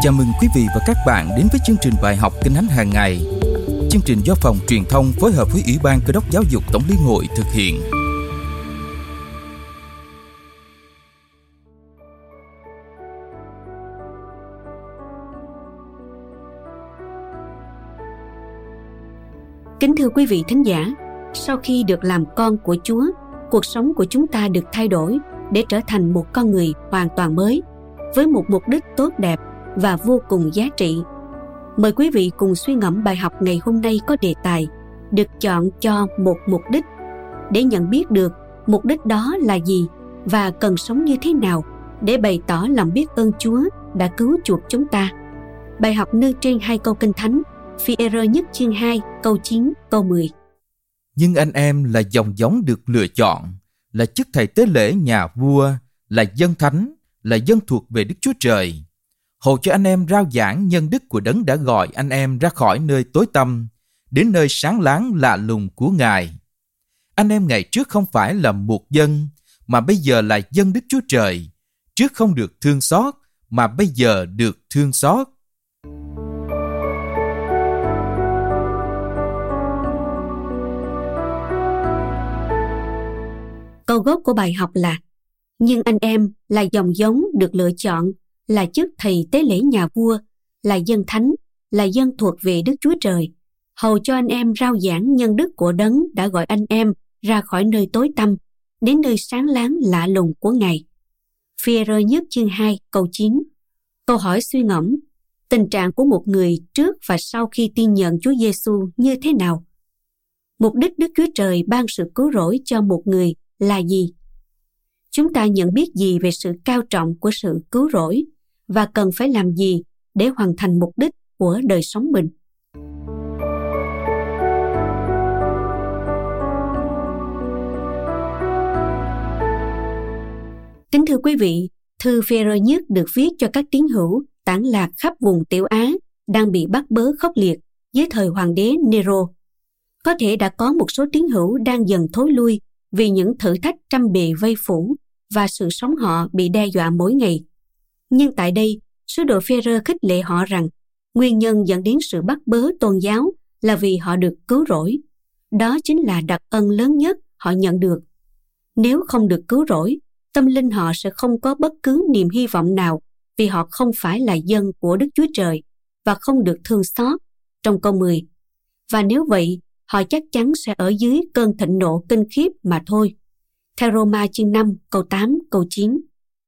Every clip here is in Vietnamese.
Chào mừng quý vị và các bạn đến với chương trình bài học Kinh Thánh hàng ngày. Chương trình do Phòng Truyền thông phối hợp với Ủy ban Cơ đốc Giáo dục Tổng liên hội thực hiện. Kính thưa quý vị thính giả, sau khi được làm con của Chúa, cuộc sống của chúng ta được thay đổi để trở thành một con người hoàn toàn mới, với một mục đích tốt đẹp và vô cùng giá trị. Mời quý vị cùng suy ngẫm bài học ngày hôm nay có đề tài được chọn cho một mục đích, để nhận biết được mục đích đó là gì và cần sống như thế nào để bày tỏ lòng biết ơn Chúa đã cứu chuộc chúng ta. Bài học nêu trên hai câu Kinh Thánh, Phi-e-rơ nhất chương 2 câu 9 câu 10. Nhưng anh em là dòng giống được lựa chọn, là chức thầy tế lễ nhà vua, là dân thánh, là dân thuộc về Đức Chúa Trời. Hầu cho anh em rao giảng nhân đức của Đấng đã gọi anh em ra khỏi nơi tối tăm, đến nơi sáng láng lạ lùng của Ngài. Anh em ngày trước không phải là một dân, mà bây giờ là dân Đức Chúa Trời. Trước không được thương xót, mà bây giờ được thương xót. Câu gốc của bài học là: nhưng anh em là dòng giống được lựa chọn, là chức thầy tế lễ nhà vua, là dân thánh, là dân thuộc về Đức Chúa Trời. Hầu cho anh em rao giảng nhân đức của Đấng đã gọi anh em ra khỏi nơi tối tăm, đến nơi sáng láng lạ lùng của Ngài. Phi-e-rơ nhất chương 2 câu 9. Câu hỏi suy ngẫm: tình trạng của một người trước và sau khi tin nhận Chúa Giêsu như thế nào? Mục đích Đức Chúa Trời ban sự cứu rỗi cho một người là gì? Chúng ta nhận biết gì về sự cao trọng của sự cứu rỗi và cần phải làm gì để hoàn thành mục đích của đời sống mình? Kính thưa quý vị, thư Phi-e-rơ nhất được viết cho các tín hữu tản lạc khắp vùng Tiểu Á đang bị bắt bớ khốc liệt dưới thời hoàng đế Nero. Có thể đã có một số tín hữu đang dần thối lui vì những thử thách trăm bề vây phủ và sự sống họ bị đe dọa mỗi ngày. Nhưng tại đây, sứ đồ Phi-e-rơ khích lệ họ rằng nguyên nhân dẫn đến sự bắt bớ tôn giáo là vì họ được cứu rỗi. Đó chính là đặc ân lớn nhất họ nhận được. Nếu không được cứu rỗi, tâm linh họ sẽ không có bất cứ niềm hy vọng nào, vì họ không phải là dân của Đức Chúa Trời và không được thương xót, trong câu 10. Và nếu vậy, họ chắc chắn sẽ ở dưới cơn thịnh nộ kinh khiếp mà thôi. Theo Roma chương 5 câu 8 câu 9.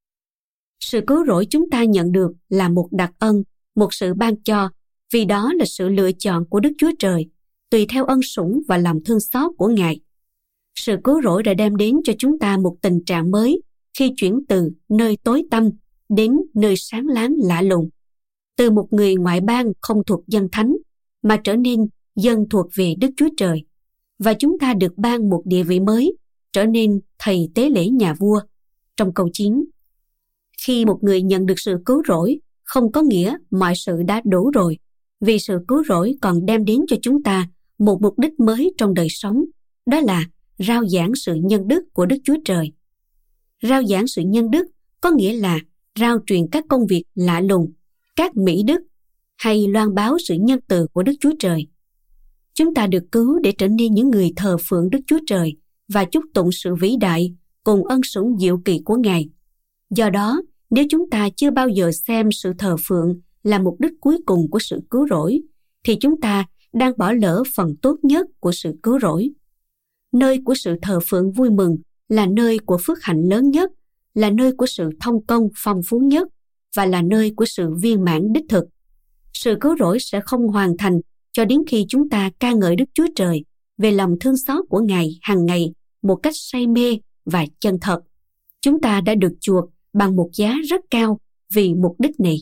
Sự cứu rỗi chúng ta nhận được là một đặc ân, một sự ban cho, vì đó là sự lựa chọn của Đức Chúa Trời, tùy theo ân sủng và lòng thương xót của Ngài. Sự cứu rỗi đã đem đến cho chúng ta một tình trạng mới khi chuyển từ nơi tối tăm đến nơi sáng láng lạ lùng. Từ một người ngoại bang không thuộc dân thánh mà trở nên dân thuộc về Đức Chúa Trời. Và chúng ta được ban một địa vị mới, trở nên thầy tế lễ nhà vua, trong câu 9. Khi một người nhận được sự cứu rỗi, không có nghĩa mọi sự đã đủ rồi, vì sự cứu rỗi còn đem đến cho chúng ta một mục đích mới trong đời sống, đó là rao giảng sự nhân đức của Đức Chúa Trời. Rao giảng sự nhân đức có nghĩa là rao truyền các công việc lạ lùng, các mỹ đức, hay loan báo sự nhân từ của Đức Chúa Trời. Chúng ta được cứu để trở nên những người thờ phượng Đức Chúa Trời và chúc tụng sự vĩ đại cùng ân sủng diệu kỳ của Ngài. Do đó, nếu chúng ta chưa bao giờ xem sự thờ phượng là mục đích cuối cùng của sự cứu rỗi, thì chúng ta đang bỏ lỡ phần tốt nhất của sự cứu rỗi. Nơi của sự thờ phượng vui mừng là nơi của phước hạnh lớn nhất, là nơi của sự thông công phong phú nhất và là nơi của sự viên mãn đích thực. Sự cứu rỗi sẽ không hoàn thành cho đến khi chúng ta ca ngợi Đức Chúa Trời về lòng thương xót của Ngài hàng ngày một cách say mê và chân thật. Chúng ta đã được chuộc bằng một giá rất cao vì mục đích này.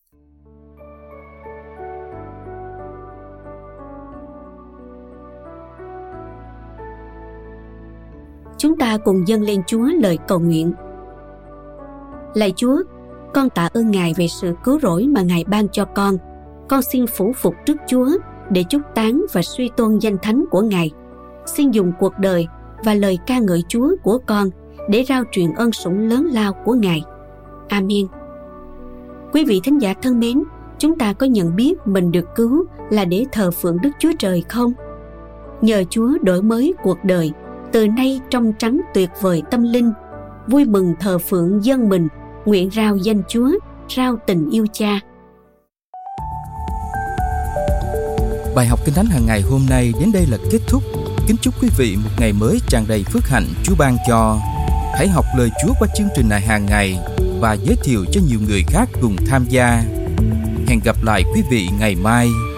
Chúng ta cùng dâng lên Chúa lời cầu nguyện. Lạy Chúa, con tạ ơn Ngài về sự cứu rỗi mà Ngài ban cho con. Con xin phủ phục trước Chúa để chúc tán và suy tôn danh thánh của Ngài. Xin dùng cuộc đời và lời ca ngợi Chúa của con để rao truyền ân sủng lớn lao của Ngài. Amen. Quý vị thính giả thân mến, chúng ta có nhận biết mình được cứu là để thờ phượng Đức Chúa Trời không? Nhờ Chúa đổi mới cuộc đời, từ nay trong trắng tuyệt vời tâm linh, vui mừng thờ phượng dân mình, nguyện rao danh Chúa, rao tình yêu Cha. Bài học Kinh Thánh hàng ngày hôm nay đến đây là kết thúc. Kính chúc quý vị một ngày mới tràn đầy phước hạnh Chúa ban cho. Hãy học lời Chúa qua chương trình này hàng ngày và giới thiệu cho nhiều người khác cùng tham gia. Hẹn gặp lại quý vị ngày mai.